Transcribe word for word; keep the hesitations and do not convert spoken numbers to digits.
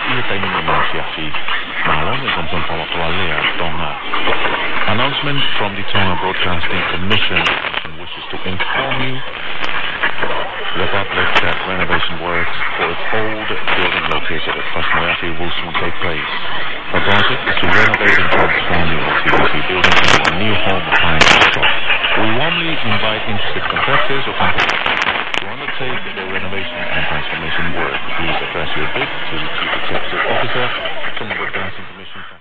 ia taimi ni Masiafi Malone Compton Pawapawalea Tonga. Announcement from the Tonga Broadcasting Commission wishes to inform you the public that renovation works for its old building located at First Moyati will soon take place. The project is to renovate and transform the T V C building into a new home appliance shop. We warmly invite interested contractors or companies to undertake the renovation and transformation work. Please address your bid to the Chief Executive Officer, Tonga Broadcasting Commission.